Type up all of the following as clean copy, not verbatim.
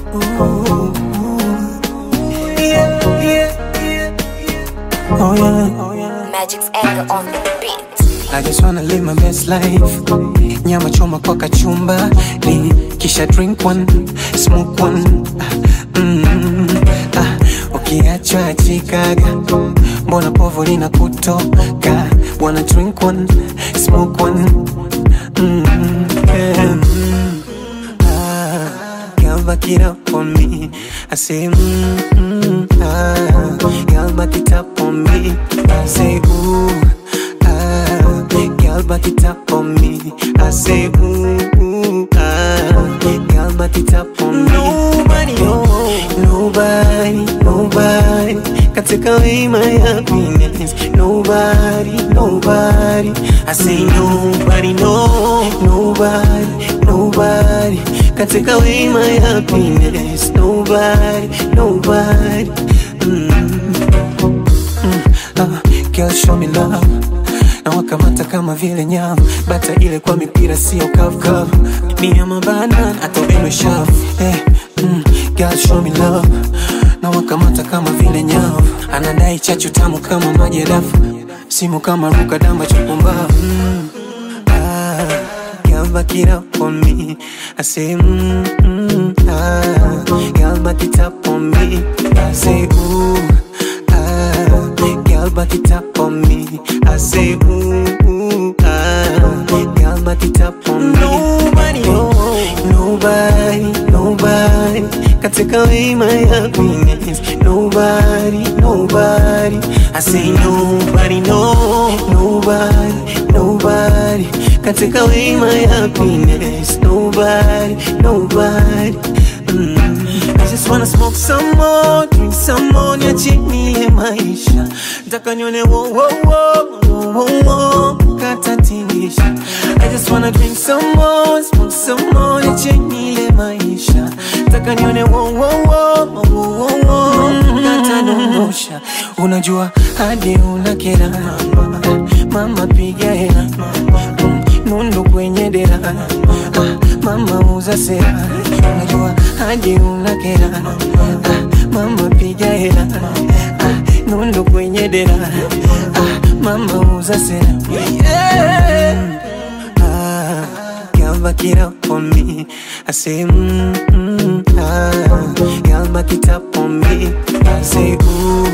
Ooh, yeah, yeah, yeah. Oh yeah, oh yeah. Magic's anger on the beat. I just wanna live my best life. Nyama choma kwa kachumba, kisha drink one, smoke one. Ukiachwa achikaga, mbona povu lina kutoka? Wanna drink one, smoke one. Girl, back it up on me. I say, girl, back it up on me. I say, ooh, girl, back it up on me. I say, ooh, girl, back it up on me. Nobody, nobody, nobody can take away my happiness. Nobody, nobody. I say nobody, no, nobody, nobody can take away my happiness. Nobody, nobody. Girl, show me love. Na wakamata kama vile nyama, bata ile kwa mipira sio kavu. Ni ama banana atobeno shafu. Girl, show me love. Na wakamata kama vile nyama, anadai chachu tamu kama maji dafu, simu kama ruka damba chupumba. Girl, back it up on me. I say, girl, back it up on me. I say, ooh, girl, back it up on me. I say, ooh, girl, back it up on me. Nobody, nobody, nobody can take away my happiness. Nobody, nobody. I say nobody, no, nobody, nobody can take away my happiness. Nobody, nobody. I just wanna smoke some more, drink some more, niache nile maisha. Nataka nione wo wo wo katatinisha. I just wanna drink some more, smoke some more, niache nile maisha. Nataka nione wo katadondosha. Unajua hadi unakera, mama piga hela, nundu kwenye dera, mama uza sera. Unajua hadi unakera, mama piga hela, nundu kwenye dera, mama uza sera. Girl, back it up on me. I say, girl, back it up on me. I say, ooh,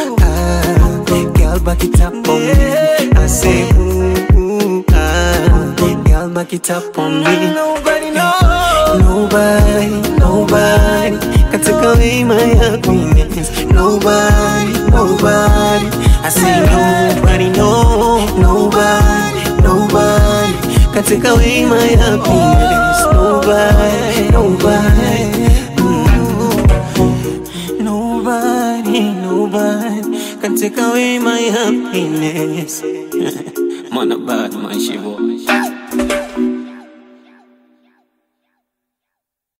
girl, back it up on me. I say, ooh, girl, back it up on me. Nobody, nobody, nobody can take away my happiness. Nobody, nobody. I say nobody, no, nobody, nobody can take away my happiness. Nobody, nobody. Nobody, nobody can take away my happiness. Man, a bad man, she was.